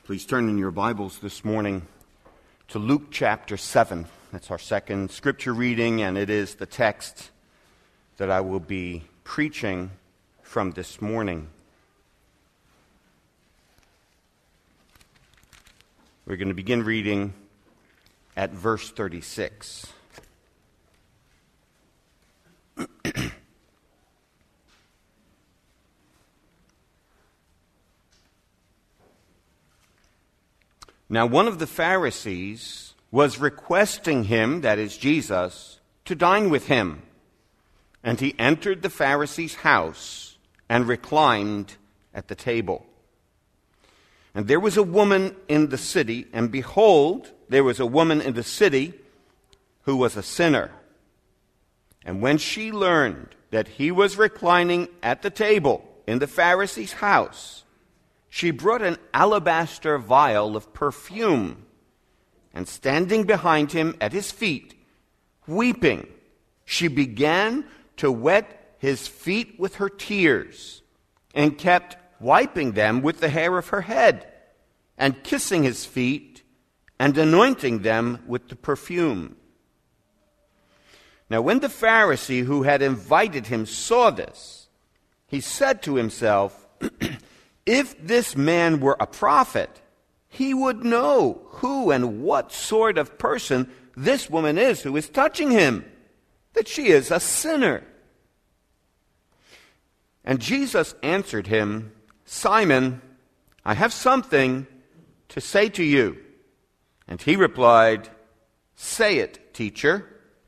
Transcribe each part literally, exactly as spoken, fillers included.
Please turn in your Bibles this morning to Luke chapter seven. That's our second scripture reading, and it is the text that I will be preaching from this morning. We're going to begin reading at verse thirty-six. Now one of the Pharisees was requesting him, that is Jesus, to dine with him. And he entered the Pharisee's house and reclined at the table. And there was a woman in the city, and behold, there was a woman in the city who was a sinner. And when she learned that he was reclining at the table in the Pharisee's house, she brought an alabaster vial of perfume, and standing behind him at his feet, weeping, she began to wet his feet with her tears, and kept wiping them with the hair of her head, and kissing his feet, and anointing them with the perfume. Now when the Pharisee who had invited him saw this, he said to himself, if this man were a prophet, he would know who and what sort of person this woman is who is touching him, that she is a sinner. And Jesus answered him, Simon, I have something to say to you. And he replied, say it, teacher.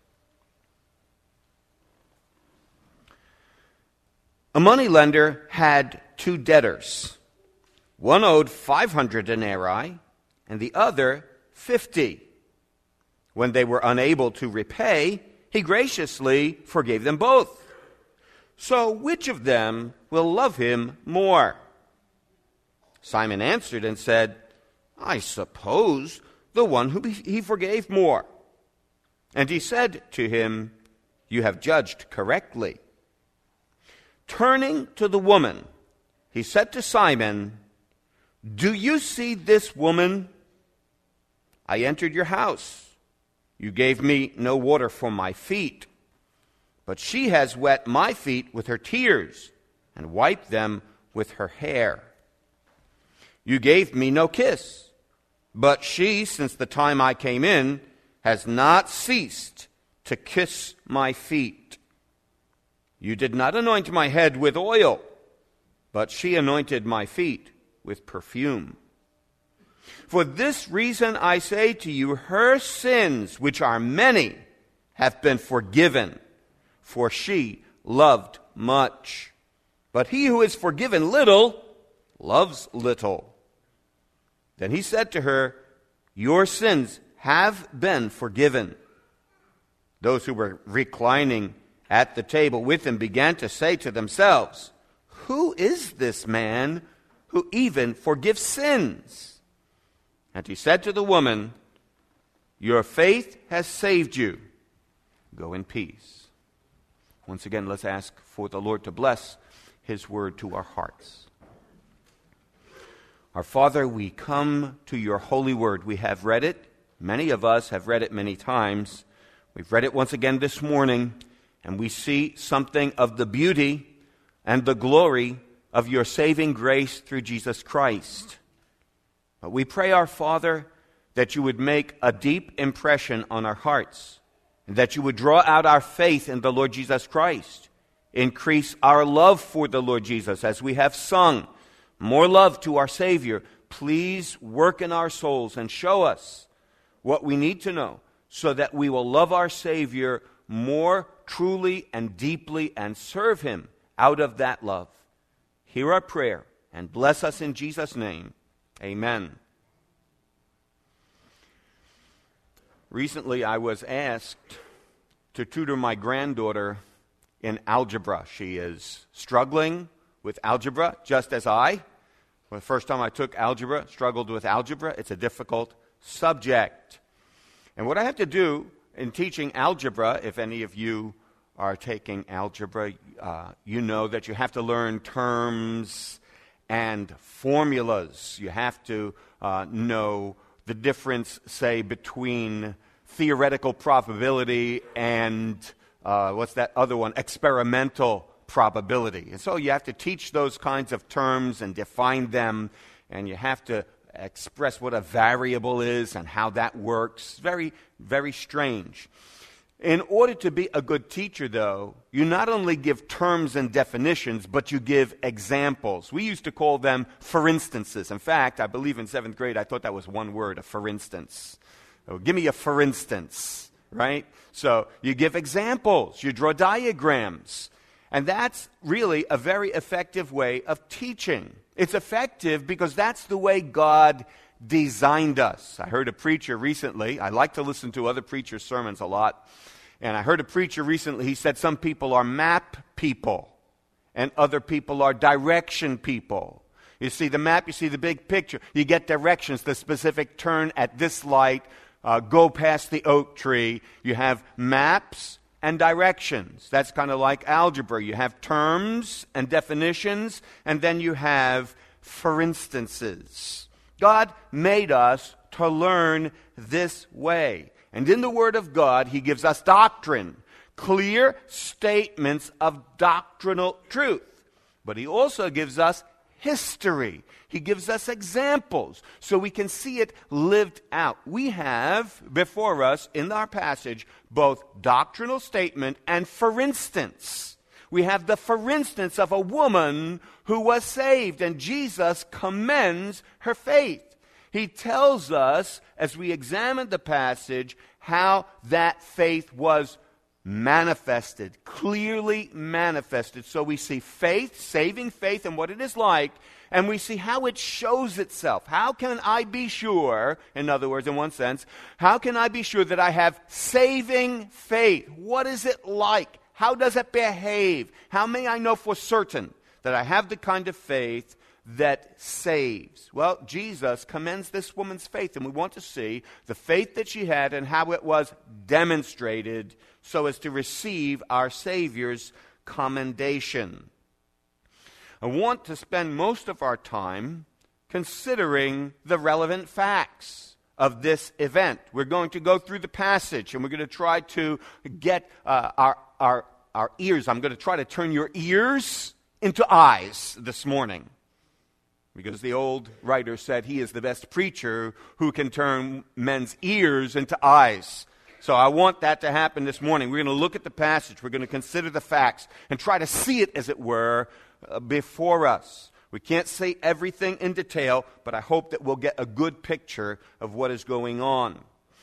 A moneylender had two debtors. One owed five hundred denarii, and the other fifty. When they were unable to repay, he graciously forgave them both. So which of them will love him more? Simon answered and said, I suppose the one whom he forgave more. And he said to him, you have judged correctly. Turning to the woman, he said to Simon, do you see this woman? I entered your house. You gave me no water for my feet, but she has wet my feet with her tears and wiped them with her hair. You gave me no kiss, but she, since the time I came in, has not ceased to kiss my feet. You did not anoint my head with oil, but she anointed my feet with perfume. For this reason I say to you, her sins, which are many, have been forgiven, for she loved much. But he who is forgiven little loves little. Then he said to her, your sins have been forgiven. Those who were reclining at the table with him began to say to themselves, who is this man who even forgives sins? And he said to the woman, your faith has saved you. Go in peace. Once again, let's ask for the Lord to bless his word to our hearts. Our Father, we come to your holy word. We have read it. Many of us have read it many times. We've read it once again this morning. And we see something of the beauty and the glory of your saving grace through Jesus Christ. But we pray, our Father, that you would make a deep impression on our hearts, and that you would draw out our faith in the Lord Jesus Christ, increase our love for the Lord Jesus as we have sung, more love to our Savior. Please work in our souls and show us what we need to know so that we will love our Savior more truly and deeply and serve him out of that love. Hear our prayer and bless us in Jesus' name. Amen. Recently I was asked to tutor my granddaughter in algebra. She is struggling with algebra just as I. Well, the first time I took algebra, struggled with algebra. It's a difficult subject. And what I have to do in teaching algebra, if any of you are taking algebra, uh, you know that you have to learn terms and formulas. You have to uh, know the difference, say, between theoretical probability and uh, what's that other one? Experimental probability. And so you have to teach those kinds of terms and define them, and you have to express what a variable is and how that works. Very, very strange. In order to be a good teacher, though, you not only give terms and definitions, but you give examples. We used to call them for instances. In fact, I believe in seventh grade, I thought that was one word, a for instance. Oh, give me a for instance, right? So you give examples, you draw diagrams, and that's really a very effective way of teaching. It's effective because that's the way God designed us. I heard a preacher recently. I like to listen to other preachers' sermons a lot. And I heard a preacher recently, he said some people are map people and other people are direction people. You see the map, you see the big picture. You get directions, the specific turn at this light, uh, go past the oak tree. You have maps and directions. That's kind of like algebra. You have terms and definitions, and then you have for instances. God made us to learn this way. And in the Word of God, He gives us doctrine, clear statements of doctrinal truth. But He also gives us history. He gives us examples so we can see it lived out. We have before us in our passage both doctrinal statement and for instance. We have the for instance of a woman who was saved, and Jesus commends her faith. He tells us, as we examine the passage, how that faith was manifested, clearly manifested. So we see faith, saving faith, and what it is like, and we see how it shows itself. How can I be sure, in other words, in one sense, how can I be sure that I have saving faith? What is it like? How does it behave? How may I know for certain that I have the kind of faith that saves? Well, Jesus commends this woman's faith, and we want to see the faith that she had and how it was demonstrated so as to receive our Savior's commendation. I want to spend most of our time considering the relevant facts of this event. We're going to go through the passage, and we're going to try to get uh, our, our, our ears. I'm going to try to turn your ears into eyes this morning. Because the old writer said he is the best preacher who can turn men's ears into eyes. So I want that to happen this morning. We're going to look at the passage. We're going to consider the facts and try to see it, as it were, uh, before us. We can't say everything in detail, but I hope that we'll get a good picture of what is going on.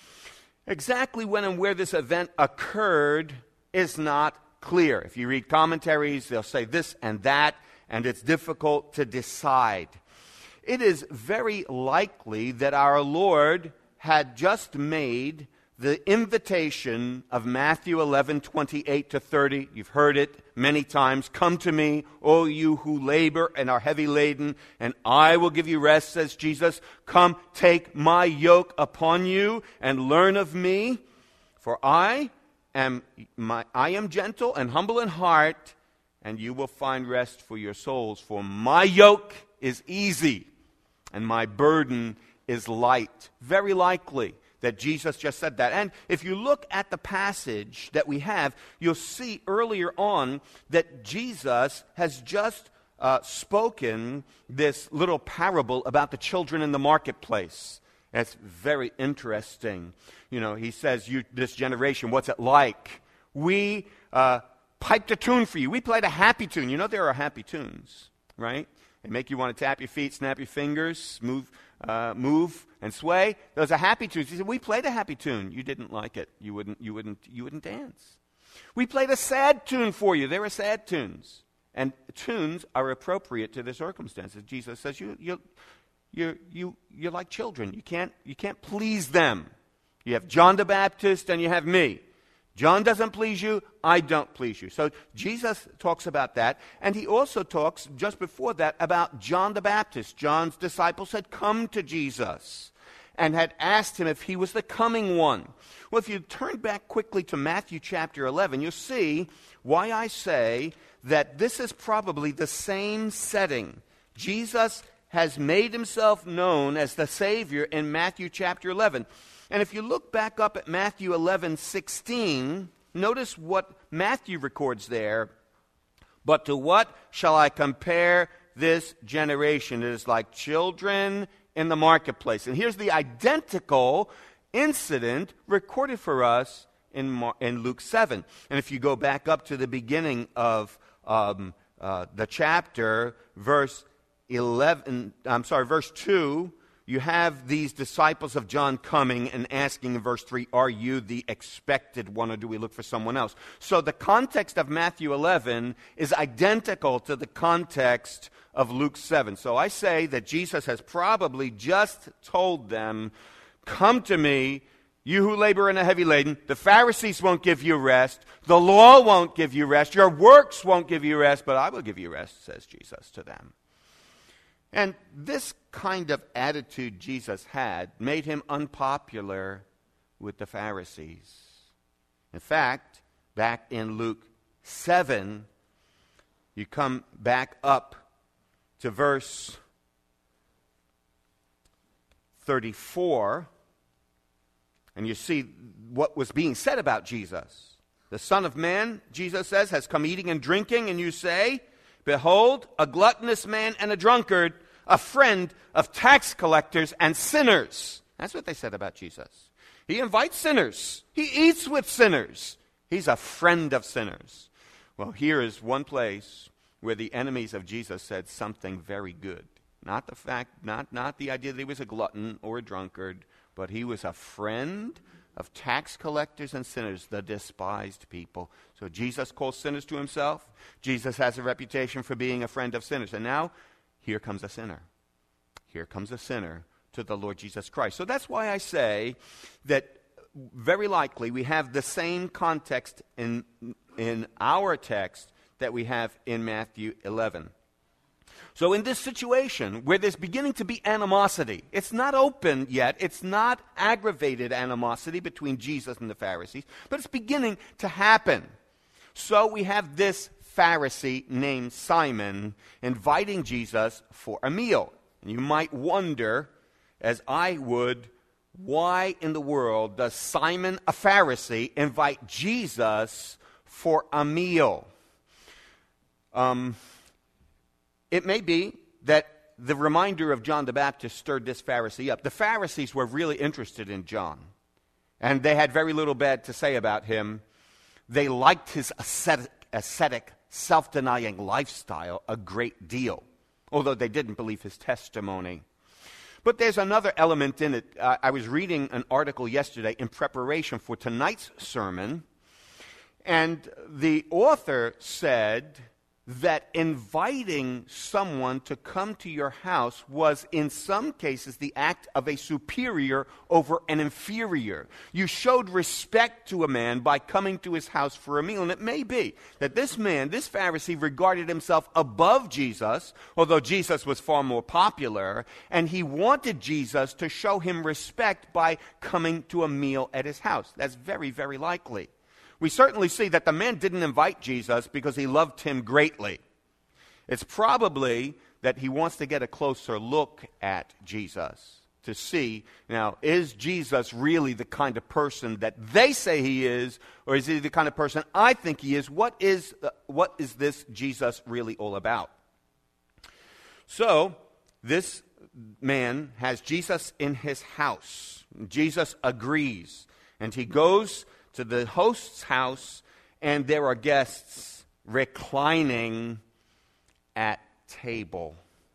Exactly when and where this event occurred is not clear. If you read commentaries, they'll say this and that, and it's difficult to decide. It is very likely that our Lord had just made the invitation of Matthew eleven, twenty-eight to thirty. You've heard it many times. Come to me, all you who labor and are heavy laden, and I will give you rest, says Jesus. Come, take my yoke upon you and learn of me, for I am my, I am gentle and humble in heart, and you will find rest for your souls. For my yoke is easy, and my burden is light. Very likely that Jesus just said that. And if you look at the passage that we have, you'll see earlier on that Jesus has just uh, spoken this little parable about the children in the marketplace. That's very interesting. You know, he says, "You, this generation, what's it like? We uh, piped a tune for you. We played a happy tune." You know there are happy tunes, right? They make you want to tap your feet, snap your fingers, move, uh, move and sway. Those are happy tunes. He said, "We played a happy tune. You didn't like it. You wouldn't. You wouldn't. You wouldn't dance. We played a sad tune for you. There are sad tunes, and tunes are appropriate to the circumstances." Jesus says, "You, you, you, you, you're like children. You can't, you can't please them. You have John the Baptist, and you have me. John doesn't please you, I don't please you." So Jesus talks about that, and he also talks just before that about John the Baptist. John's disciples had come to Jesus and had asked him if he was the coming one. Well, if you turn back quickly to Matthew chapter eleven, you'll see why I say that this is probably the same setting Jesus has made himself known as the Savior in Matthew chapter eleven. And if you look back up at Matthew eleven sixteen, notice what Matthew records there. But to what shall I compare this generation? It is like children in the marketplace. And here's the identical incident recorded for us in, Mar- in Luke seven. And if you go back up to the beginning of um, uh, the chapter, verse eleven, I'm sorry, verse two, you have these disciples of John coming and asking in verse three, are you the expected one, or do we look for someone else? So the context of Matthew eleven is identical to the context of Luke seven. So I say that Jesus has probably just told them, come to me, you who labor and are heavy laden. The Pharisees won't give you rest. The law won't give you rest. Your works won't give you rest, but I will give you rest, says Jesus to them. And this kind of attitude Jesus had made him unpopular with the Pharisees. In fact, back in Luke seven, you come back up to verse thirty-four, and you see what was being said about Jesus. The Son of Man, Jesus says, has come eating and drinking, and you say, behold, a gluttonous man and a drunkard, a friend of tax collectors and sinners. That's what they said about Jesus. He invites sinners. He eats with sinners. He's a friend of sinners. Well, here is one place where the enemies of Jesus said something very good. Not the fact, not, not the idea that he was a glutton or a drunkard, but he was a friend of tax collectors and sinners, the despised people. So Jesus calls sinners to himself. Jesus has a reputation for being a friend of sinners. And now, here comes a sinner. Here comes a sinner to the Lord Jesus Christ. So that's why I say that very likely we have the same context in, in our text that we have in Matthew eleven. So in this situation where there's beginning to be animosity, it's not open yet, it's not aggravated animosity between Jesus and the Pharisees, but it's beginning to happen. So we have this Pharisee named Simon inviting Jesus for a meal. And you might wonder, as I would, why in the world does Simon, a Pharisee, invite Jesus for a meal? Um... It may be that the reminder of John the Baptist stirred this Pharisee up. The Pharisees were really interested in John, and they had very little bad to say about him. They liked his ascetic, ascetic self-denying lifestyle a great deal, although they didn't believe his testimony. But there's another element in it. Uh, I was reading an article yesterday in preparation for tonight's sermon, and the author said that inviting someone to come to your house was in some cases the act of a superior over an inferior. You showed respect to a man by coming to his house for a meal. And it may be that this man, this Pharisee, regarded himself above Jesus, although Jesus was far more popular, and he wanted Jesus to show him respect by coming to a meal at his house. That's very, very likely. We certainly see that the man didn't invite Jesus because he loved him greatly. It's probably that he wants to get a closer look at Jesus to see, now, is Jesus really the kind of person that they say he is, or is he the kind of person I think he is? What is, uh, what is this Jesus really all about? So, this man has Jesus in his house. Jesus agrees, and he goes to the host's house, and there are guests reclining at table.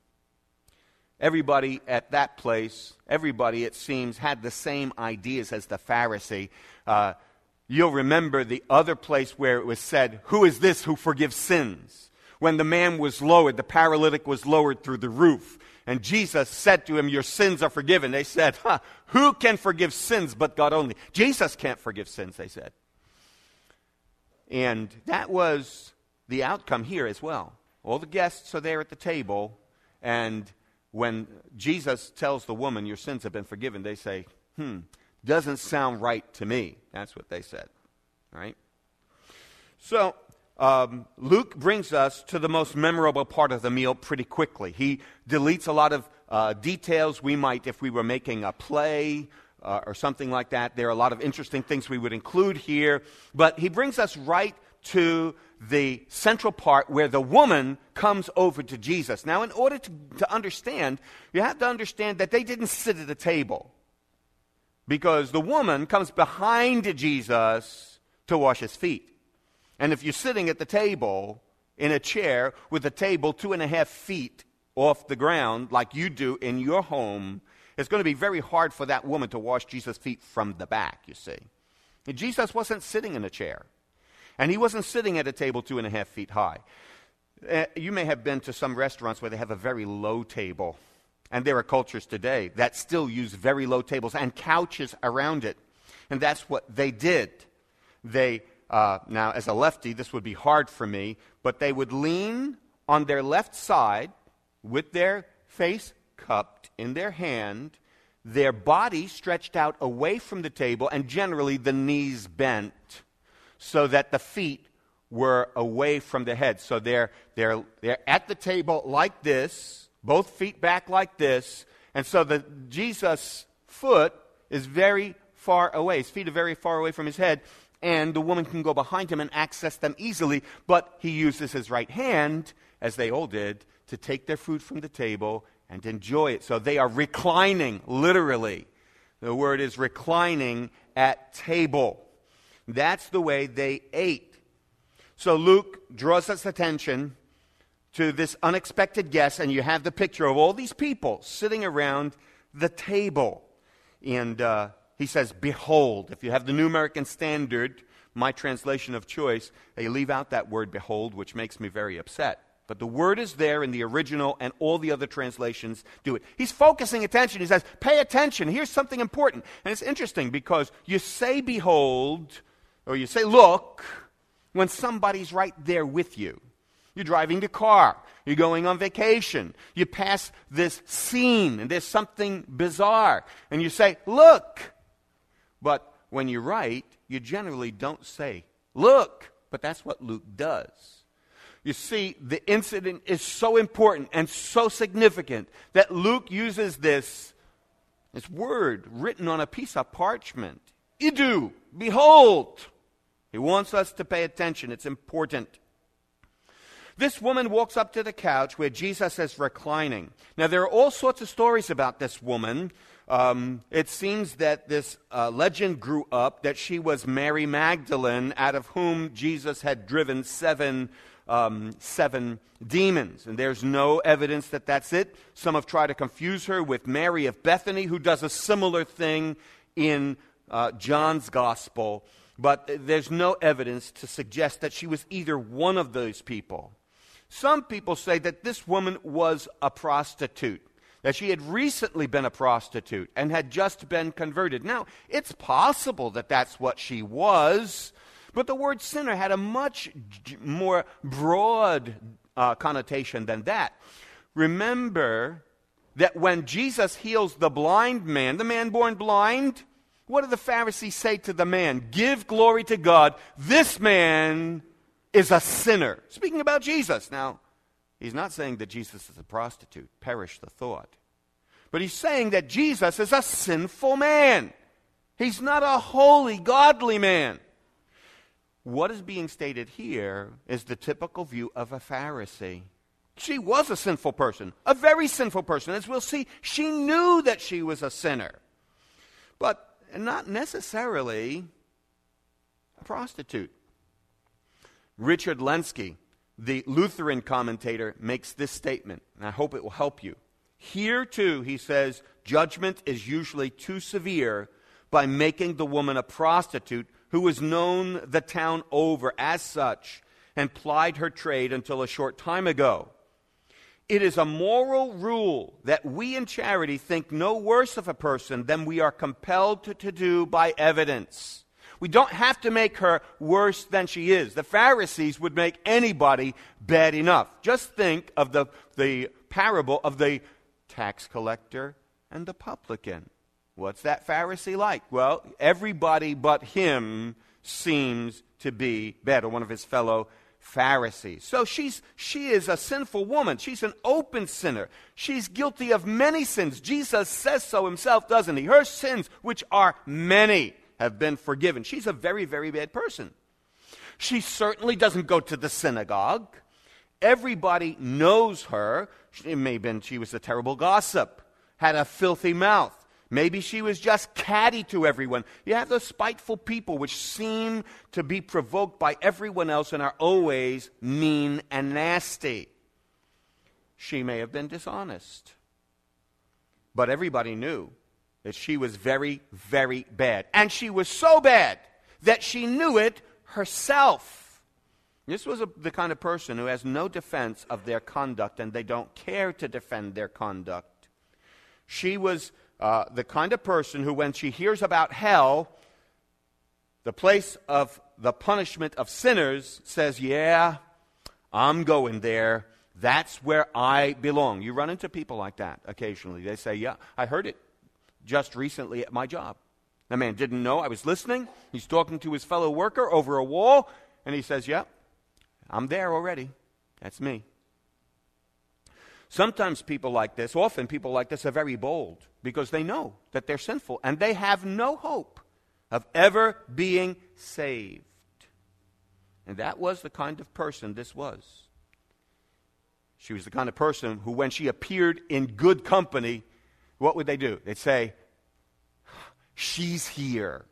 Everybody at that place, everybody, it seems, had the same ideas as the Pharisee. Uh, you'll remember the other place where it was said, who is this who forgives sins? When the man was lowered, the paralytic was lowered through the roof. And Jesus said to him, your sins are forgiven. They said, huh, who can forgive sins but God only? Jesus can't forgive sins, they said. And that was the outcome here as well. All the guests are there at the table, and when Jesus tells the woman, your sins have been forgiven, they say, hmm, doesn't sound right to me. That's what they said, right? So um, Luke brings us to the most memorable part of the meal pretty quickly. He deletes a lot of uh, details we might, if we were making a play uh, or something like that. There are a lot of interesting things we would include here. But he brings us right to the central part where the woman comes over to Jesus. Now, in order to, to understand, you have to understand that they didn't sit at a table, because the woman comes behind Jesus to wash his feet. And if you're sitting at the table in a chair with a table two and a half feet off the ground like you do in your home, it's going to be very hard for that woman to wash Jesus' feet from the back, you see. And Jesus wasn't sitting in a chair. And he wasn't sitting at a table two and a half feet high. Uh, you may have been to some restaurants where they have a very low table. And there are cultures today that still use very low tables and couches around it. And that's what they did. They, uh, now as a lefty, this would be hard for me, but they would lean on their left side with their face cupped in their hand, their body stretched out away from the table, and generally the knees bent, so that the feet were away from the head. So they're, they're, they're at the table like this, both feet back like this, and so the Jesus' foot is very far away. His feet are very far away from his head, and the woman can go behind him and access them easily, but he uses his right hand, as they all did, to take their food from the table and enjoy it. So they are reclining, literally. The word is reclining at table. That's the way they ate. So Luke draws us attention to this unexpected guest, and you have the picture of all these people sitting around the table. And uh, he says, behold. If you have the New American Standard, my translation of choice, they leave out that word behold, which makes me very upset. But the word is there in the original, and all the other translations do it. He's focusing attention. He says, pay attention. Here's something important. And it's interesting because you say behold, or you say look, when somebody's right there with you. You're driving the car. You're going on vacation. You pass this scene, and there's something bizarre. And you say, look. But when you write, you generally don't say, look. But that's what Luke does. You see, the incident is so important and so significant that Luke uses this, this word written on a piece of parchment. Idu, behold. He wants us to pay attention. It's important. This woman walks up to the couch where Jesus is reclining. Now, there are all sorts of stories about this woman. Um, it seems that this uh, legend grew up that she was Mary Magdalene, out of whom Jesus had driven seven Um, seven demons. And there's no evidence that that's it. Some have tried to confuse her with Mary of Bethany, who does a similar thing in uh, John's Gospel. But there's no evidence to suggest that she was either one of those people. Some people say that this woman was a prostitute, that she had recently been a prostitute and had just been converted. Now, it's possible that that's what she was, but the word sinner had a much more broad uh, connotation than that. Remember that when Jesus heals the blind man, the man born blind, what do the Pharisees say to the man? Give glory to God. This man is a sinner. Speaking about Jesus. Now, he's not saying that Jesus is a prostitute. Perish the thought. But he's saying that Jesus is a sinful man. He's not a holy, godly man. What is being stated here is the typical view of a Pharisee. She was a sinful person, a very sinful person. As we'll see, she knew that she was a sinner, but not necessarily a prostitute. Richard Lenski, the Lutheran commentator, makes this statement, and I hope it will help you. Here, too, he says, judgment is usually too severe by making the woman a prostitute who was known the town over as such and plied her trade until a short time ago. It is a moral rule that we in charity think no worse of a person than we are compelled to, to do by evidence. We don't have to make her worse than she is. The Pharisees would make anybody bad enough. Just think of the, the parable of the tax collector and the publican. What's that Pharisee like? Well, everybody but him seems to be bad, or one of his fellow Pharisees. So she's she is a sinful woman. She's an open sinner. She's guilty of many sins. Jesus says so himself, doesn't he? Her sins, which are many, have been forgiven. She's a very, very bad person. She certainly doesn't go to the synagogue. Everybody knows her. It may have been she was a terrible gossip, had a filthy mouth. Maybe she was just catty to everyone. You have those spiteful people which seem to be provoked by everyone else and are always mean and nasty. She may have been dishonest. But everybody knew that she was very, very bad. And she was so bad that she knew it herself. This was a, the kind of person who has no defense of their conduct, and they don't care to defend their conduct. She was uh, the kind of person who, when she hears about hell, the place of the punishment of sinners, says, yeah, I'm going there. That's where I belong. You run into people like that occasionally. They say, yeah, I heard it just recently at my job. The man didn't know I was listening. He's talking to his fellow worker over a wall, and he says, yeah, I'm there already. That's me. Sometimes people like this, often people like this, are very bold because they know that they're sinful and they have no hope of ever being saved. And that was the kind of person this was. She was the kind of person who, when she appeared in good company, what would they do? They'd say, she's here.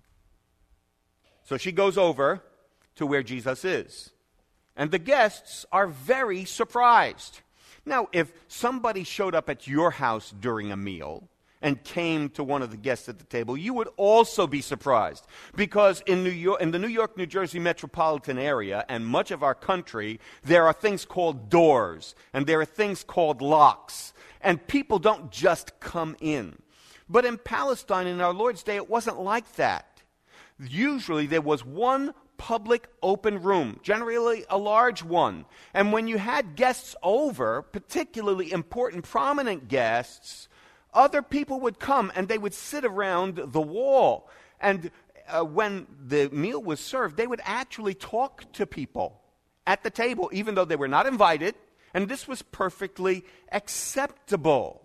So she goes over to where Jesus is. And the guests are very surprised. Now, if somebody showed up at your house during a meal and came to one of the guests at the table, you would also be surprised. Because in New York, in the New York, New Jersey metropolitan area and much of our country, there are things called doors and there are things called locks. And people don't just come in. But in Palestine in our Lord's day, it wasn't like that. Usually there was one public open room, generally a large one. And when you had guests over, particularly important, prominent guests, other people would come and they would sit around the wall. And uh, when the meal was served, they would actually talk to people at the table, even though they were not invited. And this was perfectly acceptable.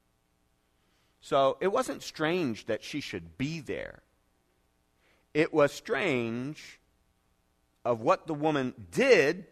So it wasn't strange that she should be there. It was strange of what the woman did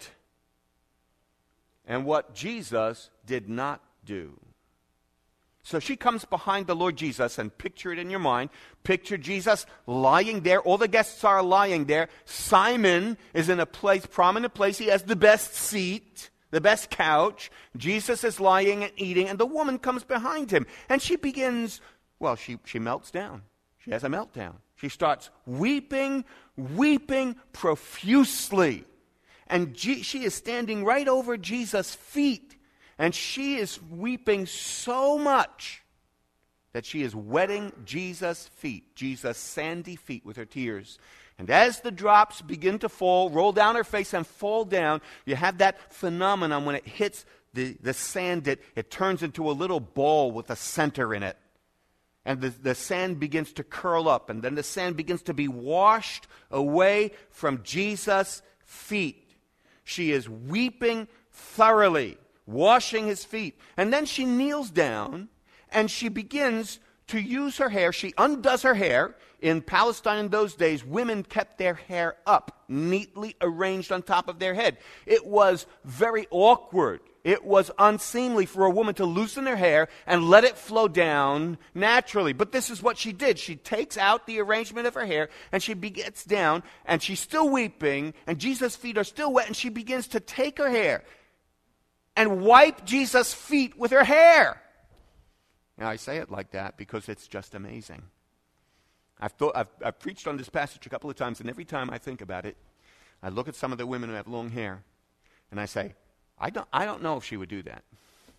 and what Jesus did not do. So she comes behind the Lord Jesus, and picture it in your mind. Picture Jesus lying there. All the guests are lying there. Simon is in a place, prominent place. He has the best seat, the best couch. Jesus is lying and eating, and the woman comes behind him. And she begins, well, she, she melts down. She has a meltdown. She starts weeping, weeping profusely. And G- she is standing right over Jesus' feet. And she is weeping so much that she is wetting Jesus' feet, Jesus' sandy feet, with her tears. And as the drops begin to fall, roll down her face and fall down, you have that phenomenon when it hits the, the sand, it, it turns into a little ball with a center in it. And the, the sand begins to curl up, and then the sand begins to be washed away from Jesus' feet. She is weeping thoroughly, washing his feet. And then she kneels down, and she begins to use her hair. She undoes her hair. In Palestine in those days, women kept their hair up, neatly arranged on top of their head. It was very awkward. It was unseemly for a woman to loosen her hair and let it flow down naturally. But this is what she did. She takes out the arrangement of her hair, and she gets down, and she's still weeping, and Jesus' feet are still wet, and she begins to take her hair and wipe Jesus' feet with her hair. Now, I say it like that because it's just amazing. I've, thought, I've, I've preached on this passage a couple of times, and every time I think about it, I look at some of the women who have long hair, and I say, I don't, I don't know if she would do that.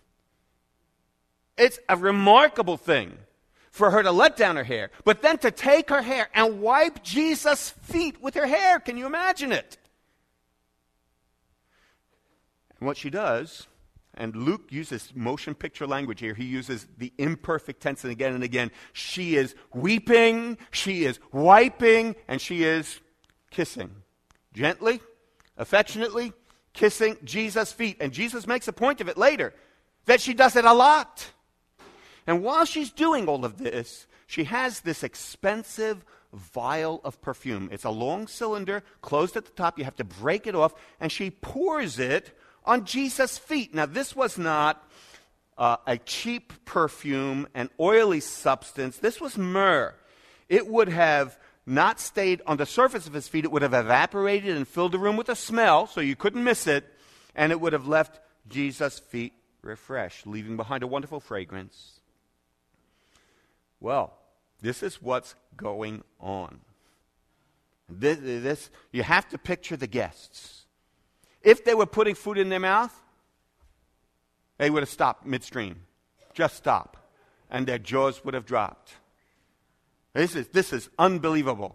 It's a remarkable thing for her to let down her hair, but then to take her hair and wipe Jesus' feet with her hair. Can you imagine it? And what she does, and Luke uses motion picture language here. He uses the imperfect tense and again and again. She is weeping, she is wiping, and she is kissing. Gently, affectionately kissing Jesus' feet. And Jesus makes a point of it later, that she does it a lot. And while she's doing all of this, she has this expensive vial of perfume. It's a long cylinder, closed at the top. You have to break it off, and she pours it on Jesus' feet. Now, this was not uh, a cheap perfume, an oily substance. This was myrrh. It would have not stayed on the surface of his feet. It would have evaporated and filled the room with a smell, so you couldn't miss it, and it would have left Jesus' feet refreshed, leaving behind a wonderful fragrance. Well, this is what's going on. This, this, you have to picture the guests. If they were putting food in their mouth, they would have stopped midstream. Just stop. And their jaws would have dropped. This is, this is unbelievable.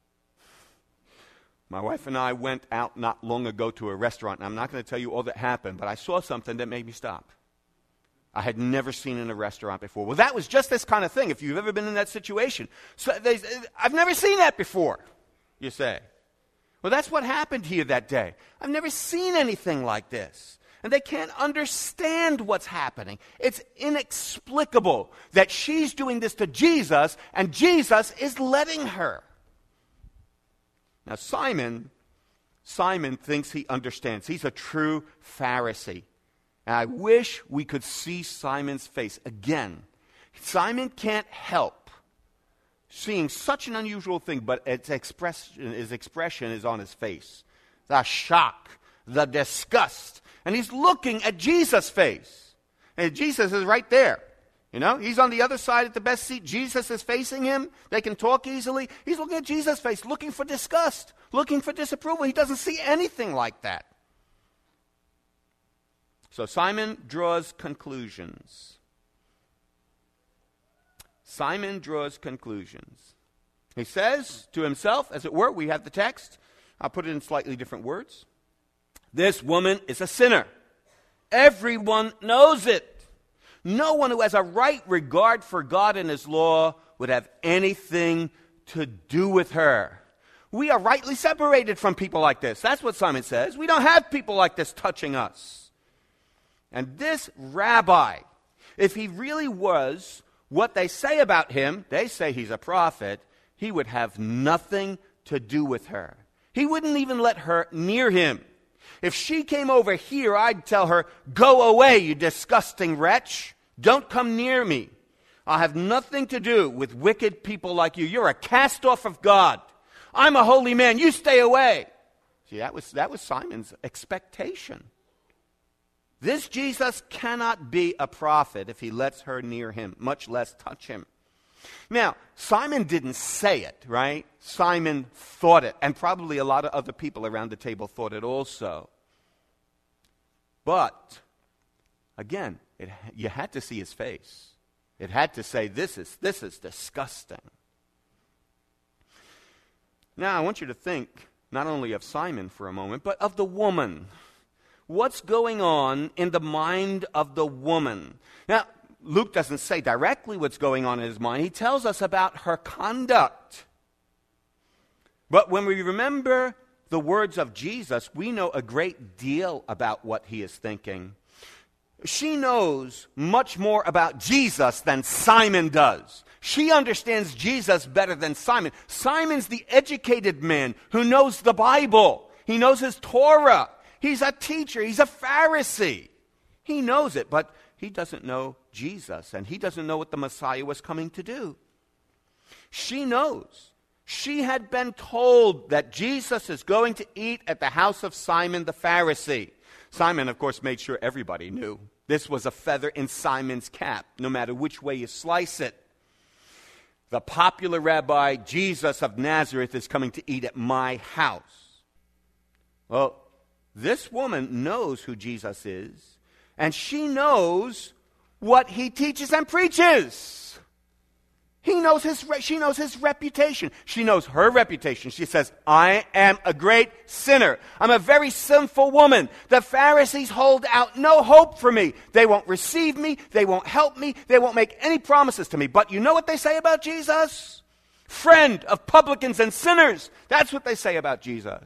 My wife and I went out not long ago to a restaurant, and I'm not going to tell you all that happened, but I saw something that made me stop. I had never seen in a restaurant before. Well, that was just this kind of thing, if you've ever been in that situation. So they, I've never seen that before, you say. Well, that's what happened here that day. I've never seen anything like this. And they can't understand what's happening. It's inexplicable that she's doing this to Jesus, and Jesus is letting her. Now, Simon, Simon thinks he understands. He's a true Pharisee. And I wish we could see Simon's face again. Simon can't help seeing such an unusual thing, but its expression, his expression is on his face. The shock, the disgust. And he's looking at Jesus' face. And Jesus is right there. You know, he's on the other side at the best seat. Jesus is facing him. They can talk easily. He's looking at Jesus' face, looking for disgust, looking for disapproval. He doesn't see anything like that. So Simon draws conclusions. Simon draws conclusions. He says to himself, as it were, we have the text. I'll put it in slightly different words. This woman is a sinner. Everyone knows it. No one who has a right regard for God and his law would have anything to do with her. We are rightly separated from people like this. That's what Simon says. We don't have people like this touching us. And this rabbi, if he really was what they say about him, they say he's a prophet, he would have nothing to do with her. He wouldn't even let her near him. If she came over here, I'd tell her, go away, you disgusting wretch. Don't come near me. I'll have nothing to do with wicked people like you. You're a cast-off of God. I'm a holy man. You stay away. See, that was, that was Simon's expectation. This Jesus cannot be a prophet if he lets her near him, much less touch him. Now, Simon didn't say it, right? Simon thought it, and probably a lot of other people around the table thought it also. But, again, it, you had to see his face. It had to say, this is, this is disgusting. Now, I want you to think not only of Simon for a moment, but of the woman. What's going on in the mind of the woman? Now, Luke doesn't say directly what's going on in his mind. He tells us about her conduct. But when we remember the words of Jesus, we know a great deal about what he is thinking. She knows much more about Jesus than Simon does. She understands Jesus better than Simon. Simon's the educated man who knows the Bible. He knows his Torah. He's a teacher. He's a Pharisee. He knows it, but he doesn't know Jesus, and he doesn't know what the Messiah was coming to do. She knows. She had been told that Jesus is going to eat at the house of Simon the Pharisee. Simon, of course, made sure everybody knew. This was a feather in Simon's cap, no matter which way you slice it. The popular rabbi, Jesus of Nazareth, is coming to eat at my house. Well, this woman knows who Jesus is, and she knows what he teaches and preaches. He knows his, she knows his reputation. She knows her reputation. She says, I am a great sinner. I'm a very sinful woman. The Pharisees hold out no hope for me. They won't receive me. They won't help me. They won't make any promises to me. But you know what they say about Jesus? Friend of publicans and sinners. That's what they say about Jesus.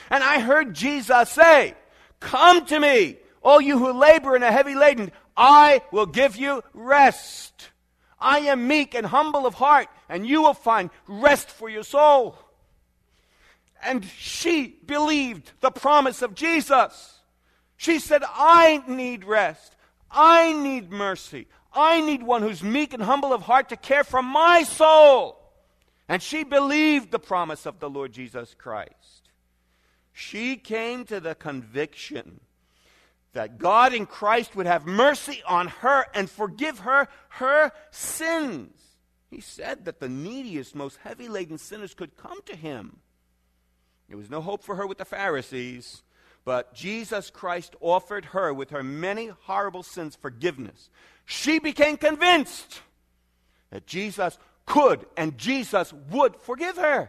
And I heard Jesus say, "Come to me, all you who labor and are heavy laden, I will give you rest. I am meek and humble of heart, and you will find rest for your soul." And she believed the promise of Jesus. She said, "I need rest. I need mercy. I need one who's meek and humble of heart to care for my soul." And she believed the promise of the Lord Jesus Christ. She came to the conviction that God in Christ would have mercy on her and forgive her her sins. He said that the neediest, most heavy-laden sinners could come to him. There was no hope for her with the Pharisees, but Jesus Christ offered her, with her many horrible sins, forgiveness. She became convinced that Jesus could and Jesus would forgive her.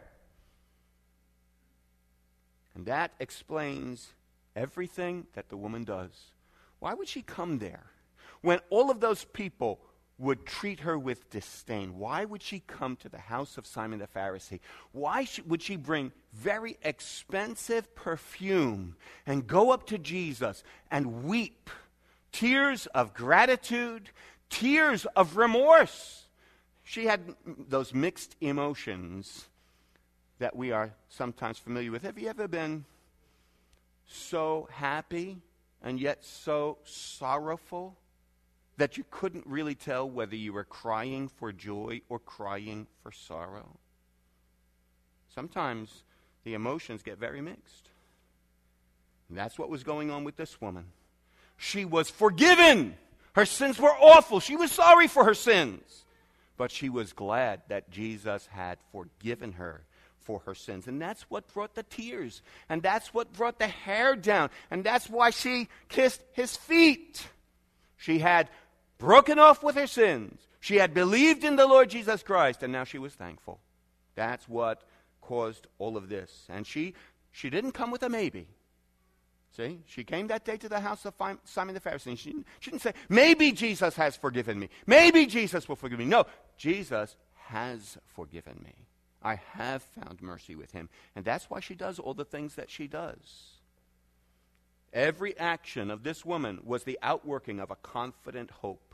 And that explains everything that the woman does. Why would she come there when all of those people would treat her with disdain? Why would she come to the house of Simon the Pharisee? Why sh- would she bring very expensive perfume and go up to Jesus and weep tears of gratitude, tears of remorse? She had those mixed emotions that we are sometimes familiar with. Have you ever been so happy and yet so sorrowful that you couldn't really tell whether you were crying for joy or crying for sorrow? Sometimes the emotions get very mixed. And that's what was going on with this woman. She was forgiven. Her sins were awful. She was sorry for her sins. But she was glad that Jesus had forgiven her for her sins. And that's what brought the tears. And that's what brought the hair down. And that's why she kissed his feet. She had broken off with her sins. She had believed in the Lord Jesus Christ, and now she was thankful. That's what caused all of this. And she she didn't come with a maybe. See, she came that day to the house of Simon the Pharisee. And she, she didn't say, "Maybe Jesus has forgiven me. Maybe Jesus will forgive me." No, Jesus has forgiven me. I have found mercy with him. And that's why she does all the things that she does. Every action of this woman was the outworking of a confident hope.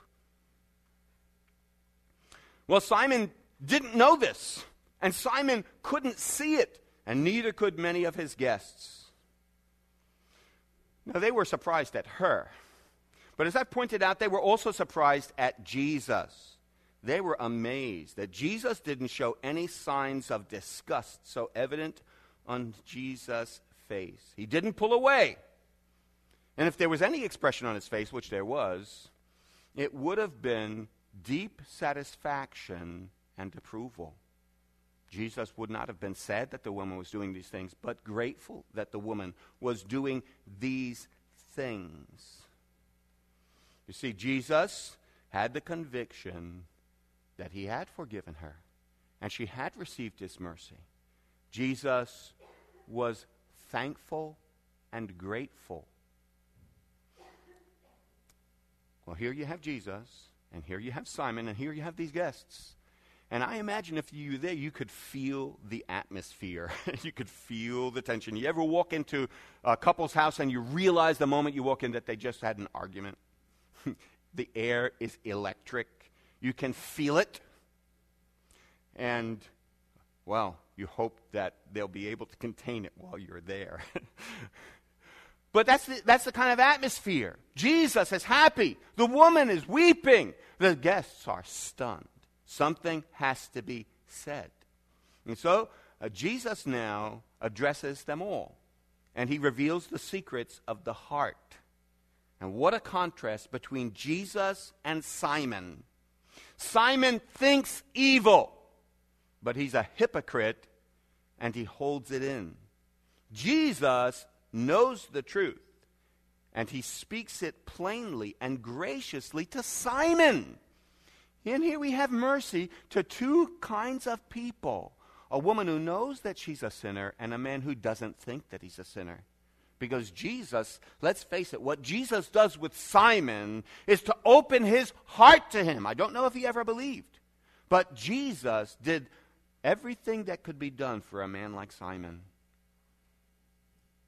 Well, Simon didn't know this, and Simon couldn't see it, and neither could many of his guests. Now, they were surprised at her, but as I pointed out, they were also surprised at Jesus. They were amazed that Jesus didn't show any signs of disgust so evident on Jesus' face. He didn't pull away. And if there was any expression on his face, which there was, it would have been deep satisfaction and approval. Jesus would not have been sad that the woman was doing these things, but grateful that the woman was doing these things. You see, Jesus had the conviction that he had forgiven her, and she had received his mercy. Jesus was thankful and grateful. Well, here you have Jesus, and here you have Simon, and here you have these guests. And I imagine if you were there, you could feel the atmosphere. You could feel the tension. You ever walk into a couple's house and you realize the moment you walk in that they just had an argument? The air is electric. You can feel it. And, well, you hope that they'll be able to contain it while you're there. But that's the, that's the kind of atmosphere. Jesus is happy. The woman is weeping. The guests are stunned. Something has to be said. And so uh, Jesus now addresses them all. And he reveals the secrets of the heart. And what a contrast between Jesus and Simon. Simon thinks evil, but he's a hypocrite and he holds it in. Jesus knows the truth, and he speaks it plainly and graciously to Simon. And here we have mercy to two kinds of people. A woman who knows that she's a sinner and a man who doesn't think that he's a sinner. Because Jesus, let's face it, what Jesus does with Simon is to open his heart to him. I don't know if he ever believed, but Jesus did everything that could be done for a man like Simon.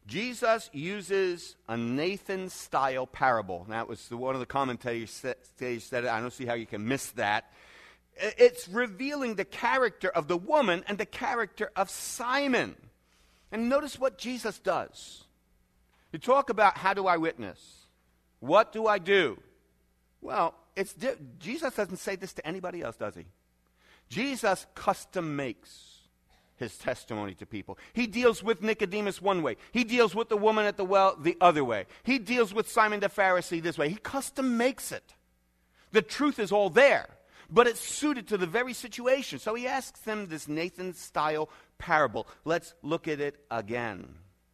Jesus uses a Nathan-style parable. That was the, one of the commentators said, said it. I don't see how you can miss that. It's revealing the character of the woman and the character of Simon. And notice what Jesus does. You talk about, how do I witness? What do I do? Well, it's di- Jesus doesn't say this to anybody else, does he? Jesus custom makes his testimony to people. He deals with Nicodemus one way. He deals with the woman at the well the other way. He deals with Simon the Pharisee this way. He custom makes it. The truth is all there, but it's suited to the very situation. So he asks them this Nathan-style parable. Let's look at it again.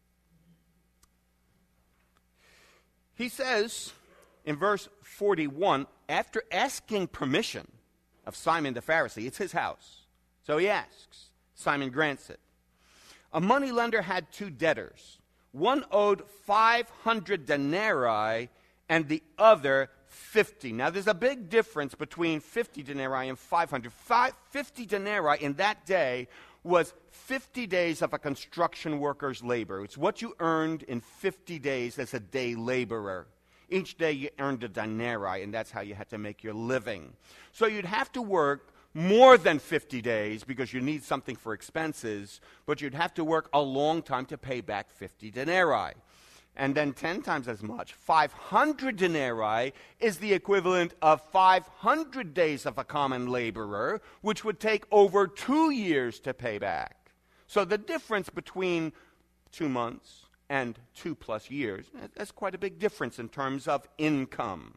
He says in verse forty-one, after asking permission of Simon the Pharisee, it's his house. So he asks. Simon grants it. A moneylender had two debtors. One owed five hundred denarii and the other fifty. Now, there's a big difference between fifty denarii and five hundred. Five, fifty denarii in that day was fifty days of a construction worker's labor. It's what you earned in fifty days as a day laborer. Each day you earned a denarii, and that's how you had to make your living. So you'd have to work more than fifty days because you need something for expenses, but you'd have to work a long time to pay back fifty denarii. And then ten times as much, five hundred denarii is the equivalent of five hundred days of a common laborer, which would take over two years to pay back. So the difference between two months and two plus years, that's quite a big difference in terms of income.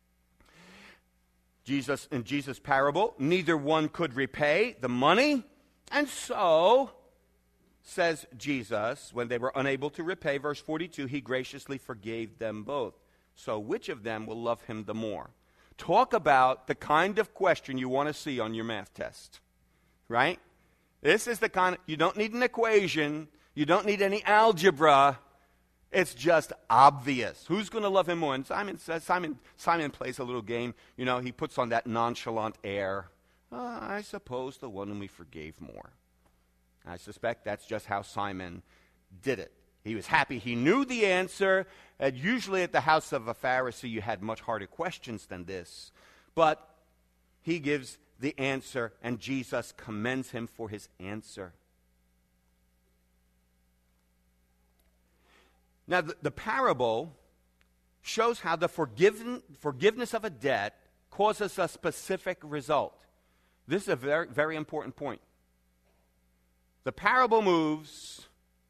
Jesus, in Jesus' parable, neither one could repay the money, and so, says Jesus, when they were unable to repay, verse forty-two, he graciously forgave them both. So which of them will love him the more? Talk about the kind of question you want to see on your math test, right? This is the kind of, you don't need an equation, you don't need any algebra. It's just obvious. Who's going to love him more? And Simon says, Simon, Simon plays a little game. You know, he puts on that nonchalant air. Oh, I suppose the one whom we forgave more. I suspect that's just how Simon did it. He was happy. He knew the answer. And usually at the house of a Pharisee, you had much harder questions than this. But he gives the answer, and Jesus commends him for his answer. Now, the, the parable shows how the forgiven, forgiveness of a debt causes a specific result. This is a very, very important point. The parable moves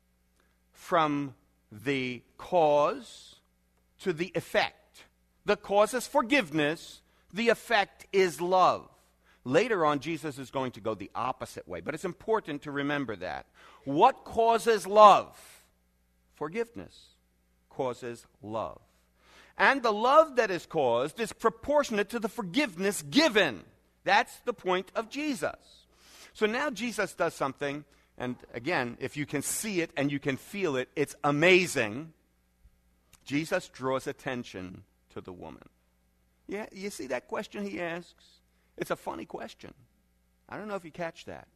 from the cause to the effect. The cause is forgiveness. The effect is love. Later on, Jesus is going to go the opposite way, but it's important to remember that. What causes love? Forgiveness causes love. And the love that is caused is proportionate to the forgiveness given. That's the point of Jesus. So now Jesus does something, and again, if you can see it and you can feel it, it's amazing. Jesus draws attention to the woman. Yeah, you see that question he asks? It's a funny question. I don't know if you catch that.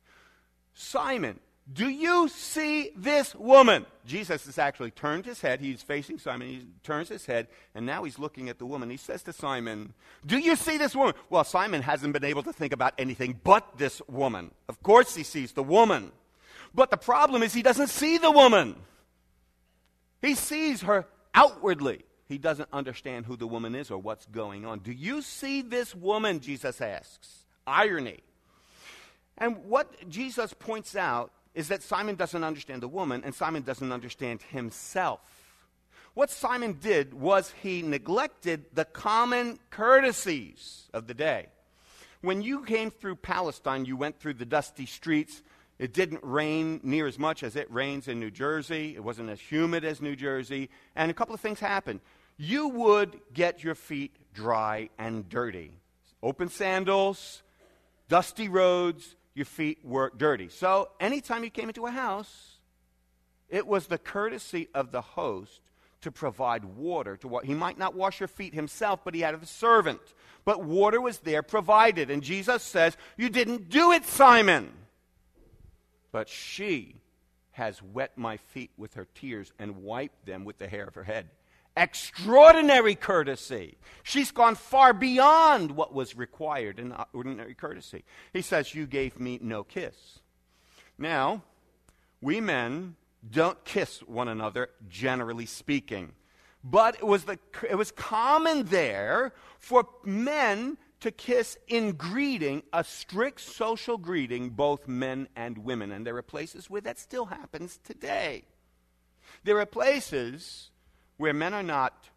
Simon, do you see this woman? Jesus has actually turned his head. He's facing Simon. He turns his head, and now he's looking at the woman. He says to Simon, do you see this woman? Well, Simon hasn't been able to think about anything but this woman. Of course he sees the woman. But the problem is he doesn't see the woman. He sees her outwardly. He doesn't understand who the woman is or what's going on. Do you see this woman? Jesus asks. Irony. And what Jesus points out is that Simon doesn't understand the woman, and Simon doesn't understand himself. What Simon did was he neglected the common courtesies of the day. When you came through Palestine, you went through the dusty streets. It didn't rain near as much as it rains in New Jersey. It wasn't as humid as New Jersey. And a couple of things happened. You would get your feet dry and dirty. Open sandals, dusty roads, your feet were dirty. So anytime you came into a house, it was the courtesy of the host to provide water to what he might not wash your feet himself, but he had a servant. But water was there provided. And Jesus says, you didn't do it, Simon. But she has wet my feet with her tears and wiped them with the hair of her head. Extraordinary courtesy. She's gone far beyond what was required in ordinary courtesy. He says, you gave me no kiss. Now, we men don't kiss one another, generally speaking. But it was, the, it was common there for men to kiss in greeting, a strict social greeting, both men and women. And there are places where that still happens today. There are places where men are not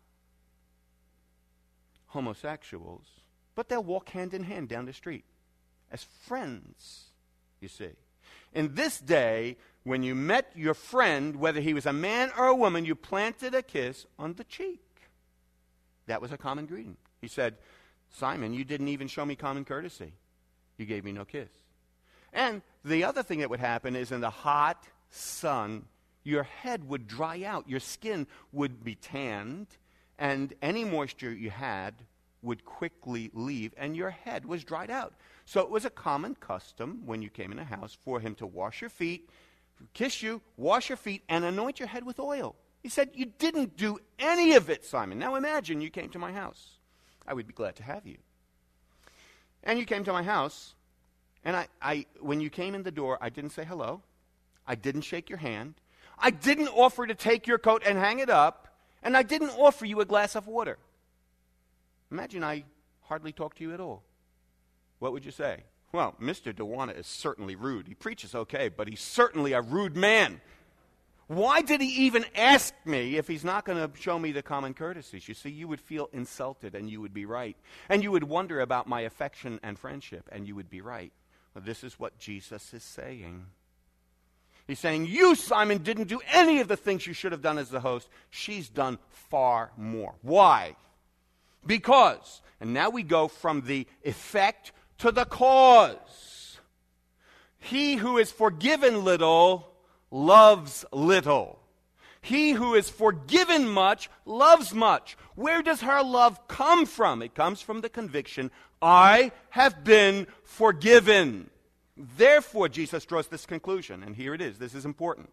homosexuals, but they'll walk hand in hand down the street as friends, you see. In this day, when you met your friend, whether he was a man or a woman, you planted a kiss on the cheek. That was a common greeting. He said, Simon, you didn't even show me common courtesy. You gave me no kiss. And the other thing that would happen is in the hot sun, your head would dry out, your skin would be tanned, and any moisture you had would quickly leave, and your head was dried out. So it was a common custom when you came in a house for him to wash your feet, kiss you, wash your feet, and anoint your head with oil. He said, you didn't do any of it, Simon. Now imagine you came to my house. I would be glad to have you. And you came to my house, and I, I when you came in the door, I didn't say hello. I didn't shake your hand. I didn't offer to take your coat and hang it up, and I didn't offer you a glass of water. Imagine I hardly talked to you at all. What would you say? Well, Mister Dewana is certainly rude. He preaches okay, but he's certainly a rude man. Why did he even ask me if he's not going to show me the common courtesies? You see, you would feel insulted, and you would be right. And you would wonder about my affection and friendship, and you would be right. Well, this is what Jesus is saying. He's saying, you, Simon, didn't do any of the things you should have done as the host. She's done far more. Why? Because, and now we go from the effect to the cause. He who is forgiven little loves little. He who is forgiven much loves much. Where does her love come from? It comes from the conviction, I have been forgiven. Therefore, Jesus draws this conclusion, and here it is. This is important.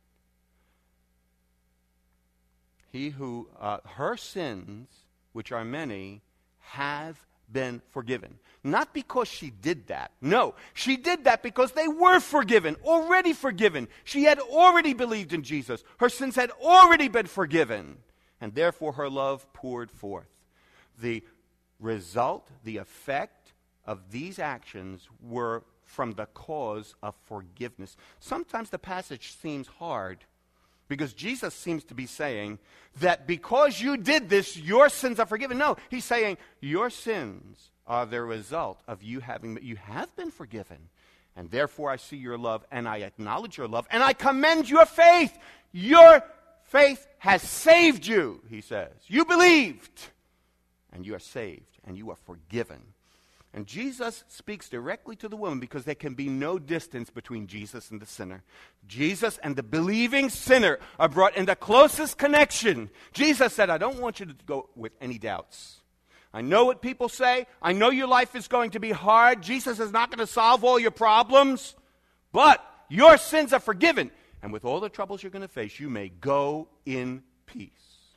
He who, uh, her sins, which are many, have been forgiven. Not because she did that. No, she did that because they were forgiven, already forgiven. She had already believed in Jesus. Her sins had already been forgiven, and therefore her love poured forth. The result, the effect of these actions were from the cause of forgiveness. Sometimes the passage seems hard because Jesus seems to be saying that because you did this, your sins are forgiven. No, he's saying your sins are the result of you having, you have been forgiven. And therefore I see your love and I acknowledge your love and I commend your faith. Your faith has saved you, he says. You believed and you are saved and you are forgiven. And Jesus speaks directly to the woman because there can be no distance between Jesus and the sinner. Jesus and the believing sinner are brought in the closest connection. Jesus said, I don't want you to go with any doubts. I know what people say. I know your life is going to be hard. Jesus is not going to solve all your problems. But your sins are forgiven. And with all the troubles you're going to face, you may go in peace.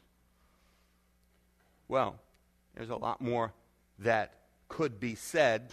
Well, there's a lot more that could be said,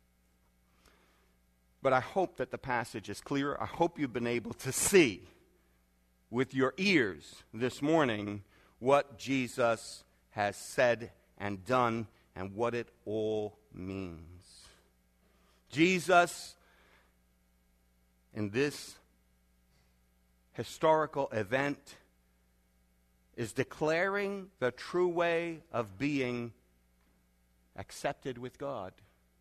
but I hope that the passage is clear. I hope you've been able to see with your ears this morning what Jesus has said and done and what it all means. Jesus, in this historical event, is declaring the true way of being accepted with God.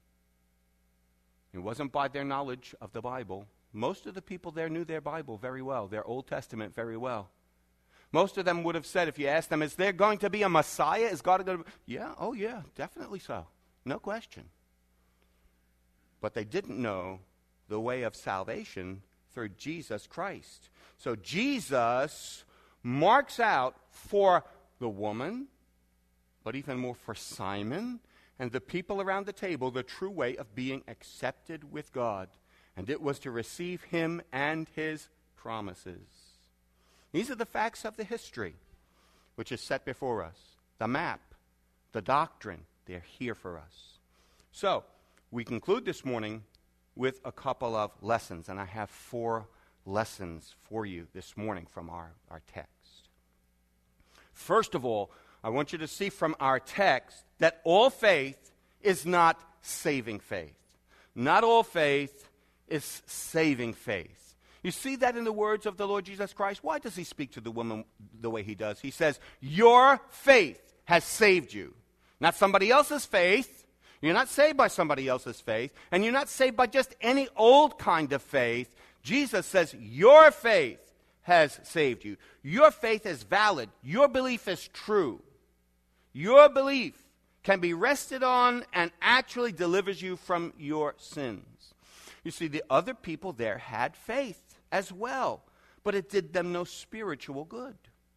It wasn't by their knowledge of the Bible. Most of the people there knew their Bible very well, their Old Testament very well. Most of them would have said, if you asked them, is there going to be a Messiah? Is God going to be? Yeah, oh yeah, definitely so. No question. But they didn't know the way of salvation through Jesus Christ. So Jesus marks out for the woman, but even more for Simon and the people around the table, the true way of being accepted with God. And it was to receive him and his promises. These are the facts of the history which is set before us. The map, the doctrine, they're here for us. So, we conclude this morning with a couple of lessons, and I have four lessons for you this morning from our, our text. First of all, I want you to see from our text that all faith is not saving faith. Not all faith is saving faith. You see that in the words of the Lord Jesus Christ? Why does he speak to the woman the way he does? He says, your faith has saved you. Not somebody else's faith. You're not saved by somebody else's faith. And you're not saved by just any old kind of faith. Jesus says, your faith has saved you. Your faith is valid. Your belief is true. Your belief can be rested on and actually delivers you from your sins. You see, the other people there had faith as well, but it did them no spiritual good.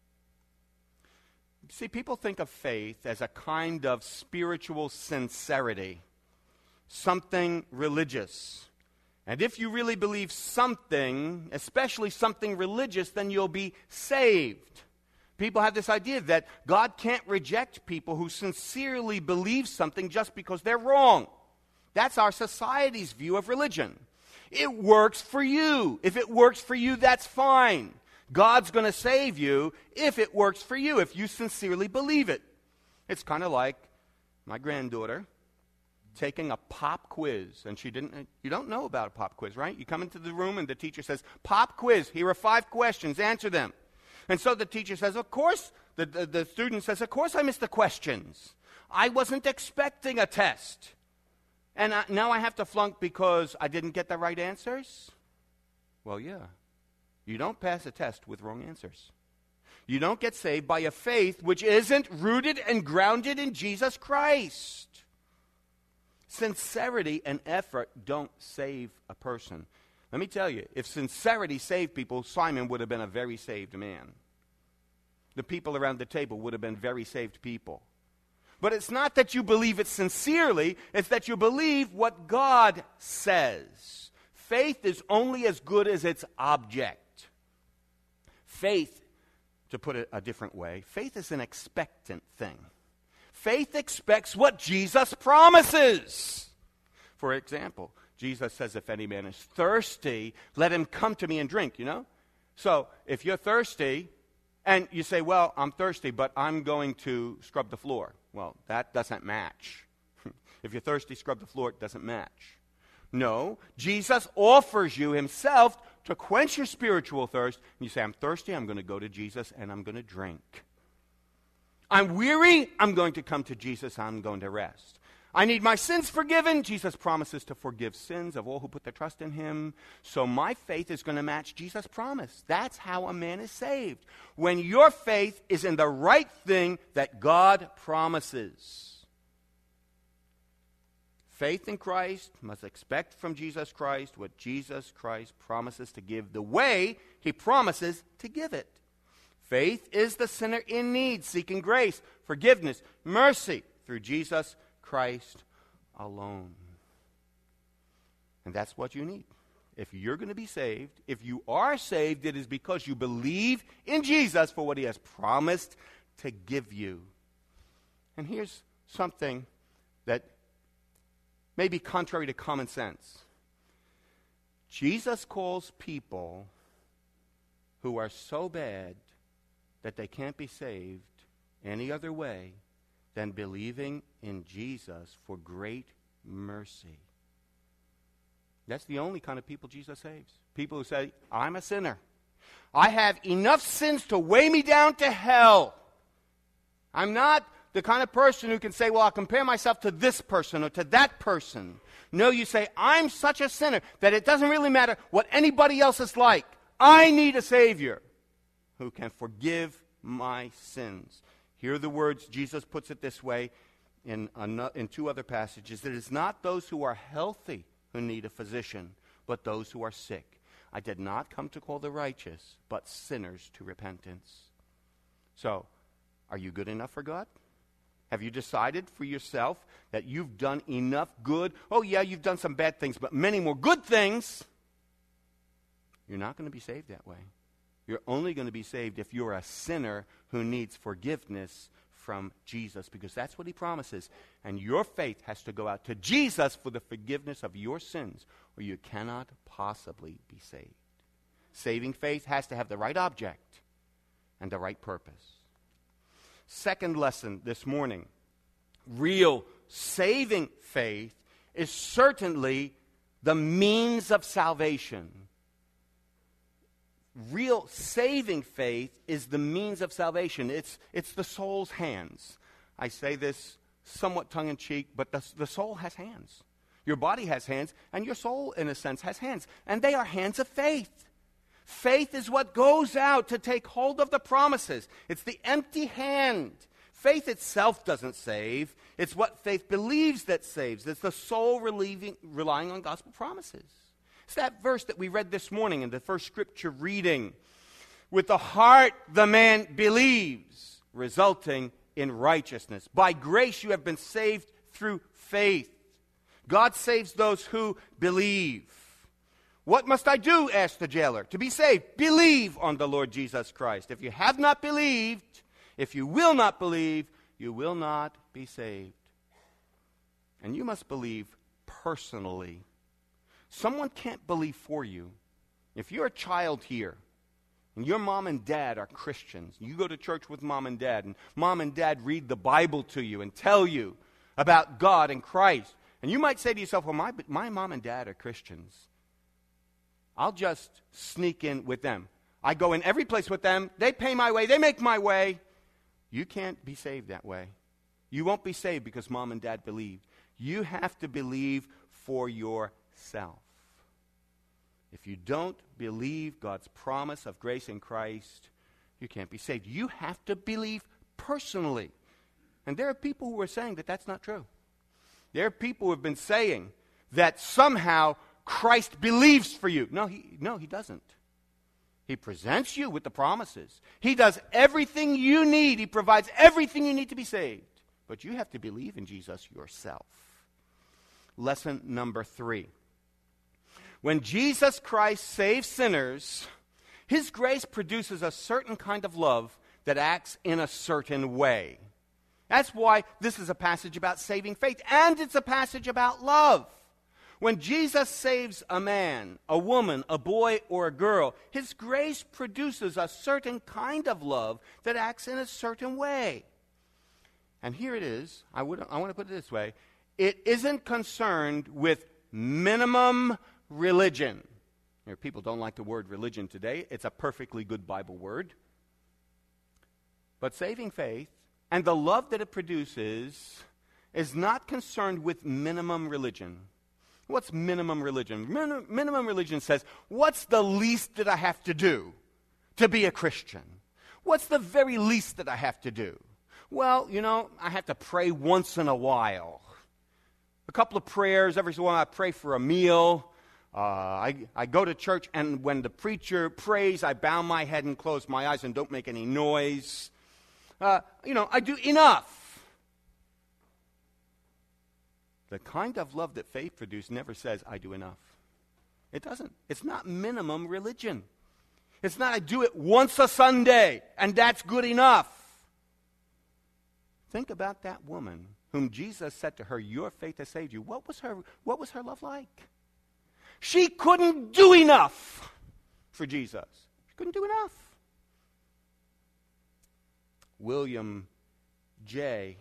See, people think of faith as a kind of spiritual sincerity, something religious. And if you really believe something, especially something religious, then you'll be saved. People have this idea that God can't reject people who sincerely believe something just because they're wrong. That's our society's view of religion. It works for you. If it works for you, that's fine. God's going to save you if it works for you, if you sincerely believe it. It's kind of like my granddaughter taking a pop quiz, and she didn't, you don't know about a pop quiz, right? You come into the room and the teacher says, pop quiz, here are five questions, answer them. And so the teacher says, of course, the, the, the student says, of course I missed the questions. I wasn't expecting a test. And I, now I have to flunk because I didn't get the right answers? Well, yeah. You don't pass a test with wrong answers. You don't get saved by a faith which isn't rooted and grounded in Jesus Christ. Sincerity and effort don't save a person. Let me tell you, if sincerity saved people, Simon would have been a very saved man. The people around the table would have been very saved people. But it's not that you believe it sincerely, it's that you believe what God says. Faith is only as good as its object. Faith, to put it a different way, faith is an expectant thing. Faith expects what Jesus promises. For example, Jesus says, if any man is thirsty, let him come to me and drink, you know? So, if you're thirsty, and you say, well, I'm thirsty, but I'm going to scrub the floor. Well, that doesn't match. If you're thirsty, scrub the floor, it doesn't match. No, Jesus offers you himself to quench your spiritual thirst. And you say, I'm thirsty, I'm going to go to Jesus, and I'm going to drink. I'm weary, I'm going to come to Jesus, I'm going to rest. I need my sins forgiven. Jesus promises to forgive sins of all who put their trust in him. So my faith is going to match Jesus' promise. That's how a man is saved. When your faith is in the right thing that God promises. Faith in Christ must expect from Jesus Christ what Jesus Christ promises to give the way he promises to give it. Faith is the sinner in need, seeking grace, forgiveness, mercy through Jesus Christ alone. And that's what you need. If you're going to be saved, if you are saved, it is because you believe in Jesus for what he has promised to give you. And here's something that may be contrary to common sense. Jesus calls people who are so bad that they can't be saved any other way than believing in Jesus for great mercy. That's the only kind of people Jesus saves. People who say, I'm a sinner. I have enough sins to weigh me down to hell. I'm not the kind of person who can say, well, I'll compare myself to this person or to that person. No, you say, I'm such a sinner that it doesn't really matter what anybody else is like. I need a Savior who can forgive my sins. Here are the words, Jesus puts it this way in, in two other passages. It is not those who are healthy who need a physician, but those who are sick. I did not come to call the righteous, but sinners to repentance. So, are you good enough for God? Have you decided for yourself that you've done enough good? Oh, yeah, you've done some bad things, but many more good things. you're not going to be saved that way. You're only going to be saved if you're a sinner who needs forgiveness from Jesus, because that's what he promises. And your faith has to go out to Jesus for the forgiveness of your sins, or you cannot possibly be saved. Saving faith has to have the right object and the right purpose. Second lesson this morning, real saving faith is certainly the means of salvation. Real saving faith is the means of salvation. It's, it's the soul's hands. I say this somewhat tongue-in-cheek, but the, the soul has hands. Your body has hands, and your soul, in a sense, has hands. And they are hands of faith. Faith is what goes out to take hold of the promises. It's the empty hand. Faith itself doesn't save. It's what faith believes that saves. It's the soul relieving, relying on gospel promises. It's that verse that we read this morning in the first scripture reading. With the heart the man believes, resulting in righteousness. By grace you have been saved through faith. God saves those who believe. What must I do, asked the jailer, to be saved? Believe on the Lord Jesus Christ. If you have not believed, if you will not believe, you will not be saved. And you must believe personally. Someone can't believe for you. If you're a child here, and your mom and dad are Christians, you go to church with mom and dad, and mom and dad read the Bible to you and tell you about God and Christ, and you might say to yourself, well, my, my mom and dad are Christians. I'll just sneak in with them. I go in every place with them. They pay my way. They make my way. You can't be saved that way. You won't be saved because mom and dad believed. You have to believe for yourself. If you don't believe God's promise of grace in Christ, you can't be saved. You have to believe personally. And there are people who are saying that that's not true. There are people who have been saying that somehow Christ believes for you. No, he, no, he doesn't. He presents you with the promises. He does everything you need. He provides everything you need to be saved. But you have to believe in Jesus yourself. Lesson number three. When Jesus Christ saves sinners, his grace produces a certain kind of love that acts in a certain way. That's why this is a passage about saving faith, and it's a passage about love. When Jesus saves a man, a woman, a boy, or a girl, his grace produces a certain kind of love that acts in a certain way. And here it is. I, would, I want to put it this way. It isn't concerned with minimum religion. You know, people don't like the word religion today. It's a perfectly good Bible word. But saving faith and the love that it produces is not concerned with minimum religion. What's minimum religion? Min- minimum religion says, what's the least that I have to do to be a Christian? What's the very least that I have to do? Well, you know, I have to pray once in a while. A couple of prayers, every so while I pray for a meal. Uh, I, I go to church, and when the preacher prays, I bow my head and close my eyes and don't make any noise. Uh, you know, I do enough. The kind of love that faith produces never says, I do enough. It doesn't. It's not minimum religion. It's not, I do it once a Sunday, and that's good enough. Think about that woman whom Jesus said to her, your faith has saved you. What was her, what was her love like? She couldn't do enough for Jesus. She couldn't do enough. William J.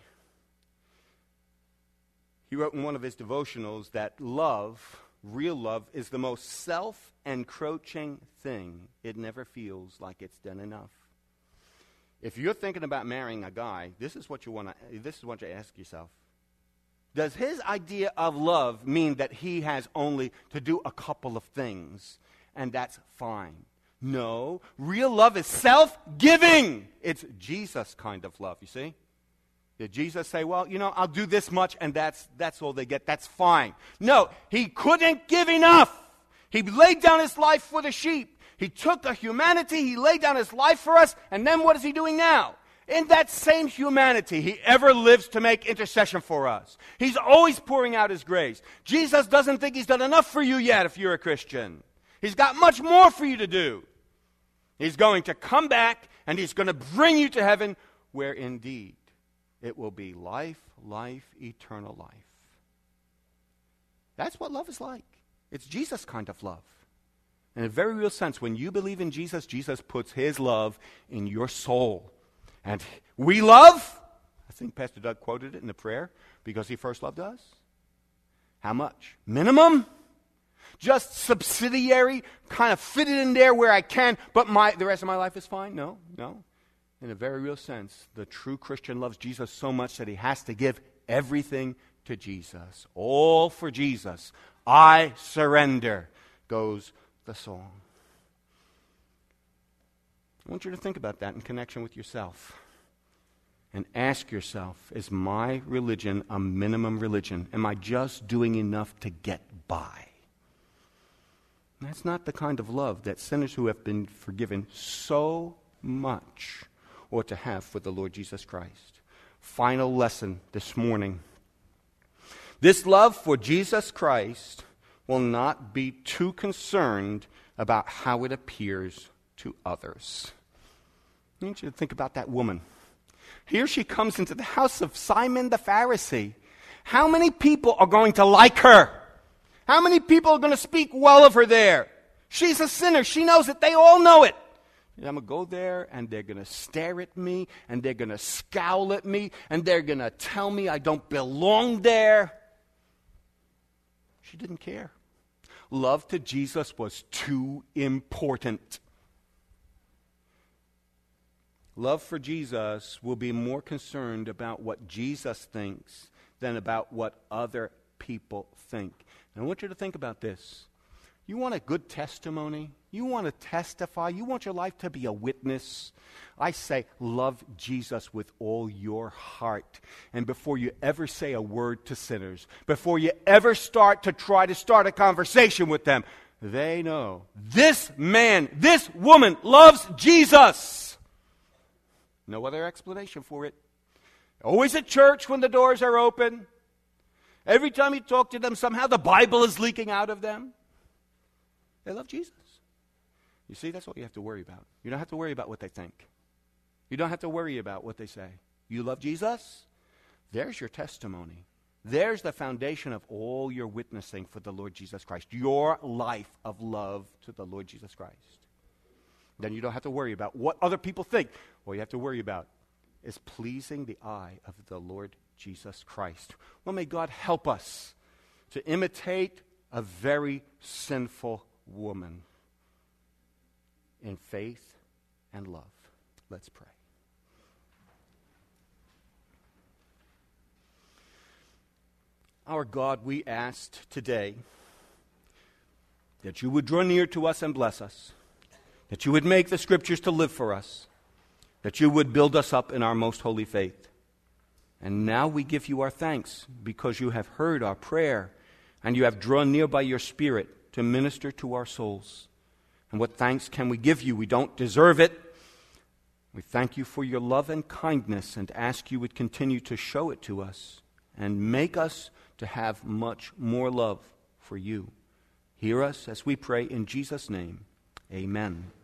He wrote in one of his devotionals that love, real love, is the most self-encroaching thing. It never feels like it's done enough. If you're thinking about marrying a guy, this is what you want to this is what you ask yourself. Does his idea of love mean that he has only to do a couple of things and that's fine? No. Real love is self-giving. It's Jesus kind of love, you see? Did Jesus say, well, you know, I'll do this much and that's that's all they get. That's fine. No, he couldn't give enough. He laid down his life for the sheep. He took the humanity, he laid down his life for us, and then what is he doing now? In that same humanity, he ever lives to make intercession for us. He's always pouring out his grace. Jesus doesn't think he's done enough for you yet if you're a Christian. He's got much more for you to do. He's going to come back, and he's going to bring you to heaven, where indeed it will be life, life, eternal life. That's what love is like. It's Jesus' kind of love. In a very real sense, when you believe in Jesus, Jesus puts his love in your soul. And we love, I think Pastor Doug quoted it in the prayer, because he first loved us. How much? Minimum? Just subsidiary, kind of fit it in there where I can, but my the rest of my life is fine? No, no. In a very real sense, the true Christian loves Jesus so much that he has to give everything to Jesus. All for Jesus. I surrender, goes the song. I want you to think about that in connection with yourself. And ask yourself, is my religion a minimum religion? Am I just doing enough to get by? That's not the kind of love that sinners who have been forgiven so much ought to have for the Lord Jesus Christ. Final lesson this morning. This love for Jesus Christ will not be too concerned about how it appears to others. I want you to think about that woman. Here she comes into the house of Simon the Pharisee. How many people are going to like her? How many people are going to speak well of her there? She's a sinner. She knows it. They all know it. And I'm going to go there, and they're going to stare at me, and they're going to scowl at me, and they're going to tell me I don't belong there. She didn't care. Love to Jesus was too important. Love for Jesus will be more concerned about what Jesus thinks than about what other people think. And I want you to think about this. You want a good testimony? You want to testify? You want your life to be a witness? I say, love Jesus with all your heart. And before you ever say a word to sinners, before you ever start to try to start a conversation with them, they know this man, this woman loves Jesus. No other explanation for it. Always at church when the doors are open. Every time you talk to them, somehow the Bible is leaking out of them. They love Jesus. You see, that's what you have to worry about. You don't have to worry about what they think. You don't have to worry about what they say. You love Jesus? There's your testimony. There's the foundation of all your witnessing for the Lord Jesus Christ. Your life of love to the Lord Jesus Christ. Then you don't have to worry about what other people think. All you have to worry about is pleasing the eye of the Lord Jesus Christ. Well, may God help us to imitate a very sinful woman in faith and love. Let's pray. Our God, we asked today that you would draw near to us and bless us, that you would make the Scriptures to live for us, that you would build us up in our most holy faith. And now we give you our thanks because you have heard our prayer and you have drawn near by your Spirit to minister to our souls. And what thanks can we give you? We don't deserve it. We thank you for your love and kindness and ask you would continue to show it to us and make us to have much more love for you. Hear us as we pray in Jesus' name. Amen.